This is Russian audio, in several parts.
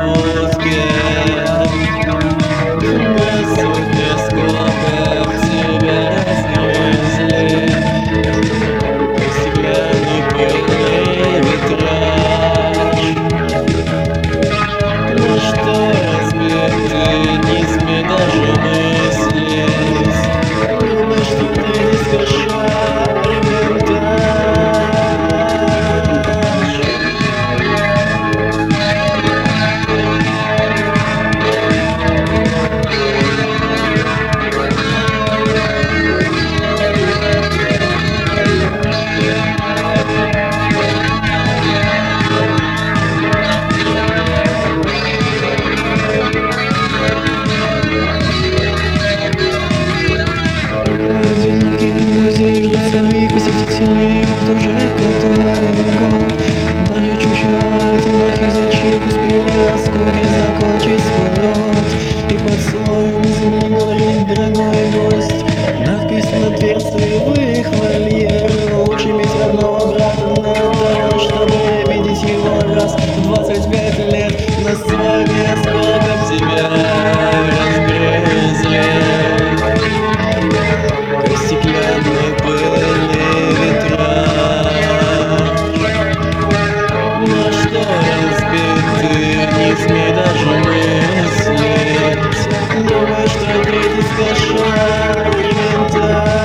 мозге. На сотне скобок тебя разгрызли стеклянный пыльный витраж. На что разбиты низми даже мысли. Думаешь, что ты не совершаешь монтаж. Своих посетителей вот уже который год. Даже чуть-чуть махи зачем успела вскоре закончить свой рот. И под слоем земли говорит дорогой гость. Надпись на дверце в их вольер. Лучше иметь родного брата на того, чтобы видеть его раз в 25 лет. На своих осколках тебя разгрызли стеклянный пыльный витраж. На что разбиты не смей даже мыслить. Думаешь, что ты не совершаешь монтаж.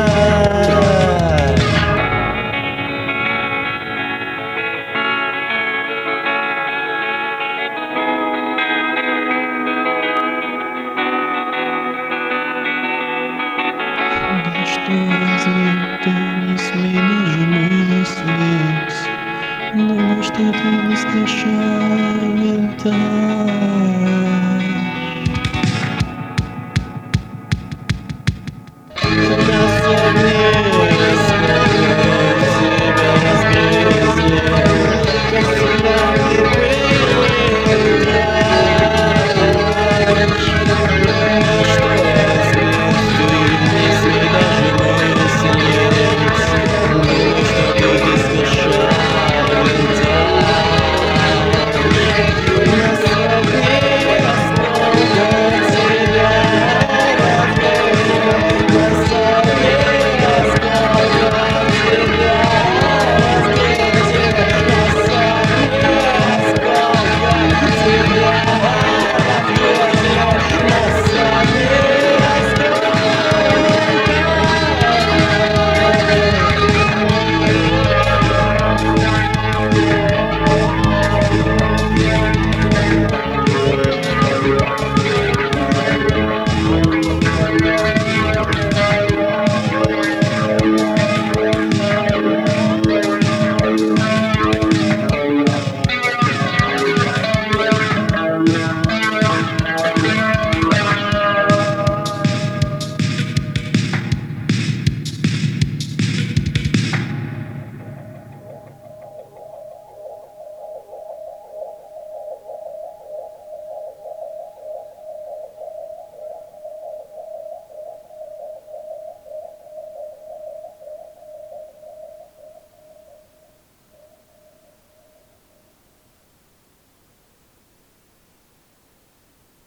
Да что разве ты не смей даже мыслить? Думаю, что ты не совершаешь монтаж.